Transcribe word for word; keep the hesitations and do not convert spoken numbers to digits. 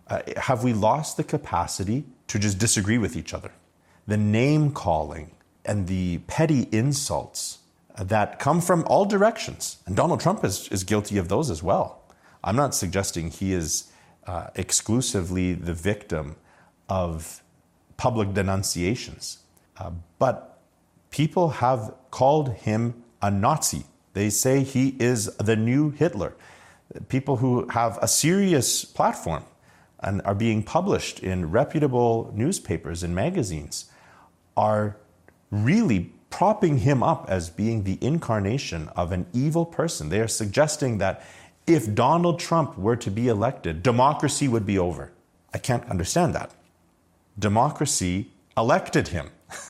Uh, have we lost the capacity to just disagree with each other? The name calling and the petty insults that come from all directions. And Donald Trump is, is guilty of those as well. I'm not suggesting he is uh, exclusively the victim of public denunciations. Uh, but people have called him a Nazi. They say he is the new Hitler. People who have a serious platform and are being published in reputable newspapers and magazines are really propping him up as being the incarnation of an evil person. They are suggesting that if Donald Trump were to be elected, democracy would be over. I can't understand that. Democracy elected him.